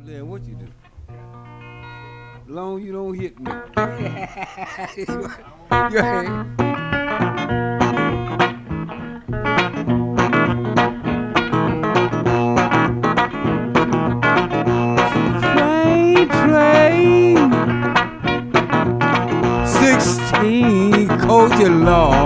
Then what you do? Long you don't hit me. Yeah. Train, 16, Coach Law.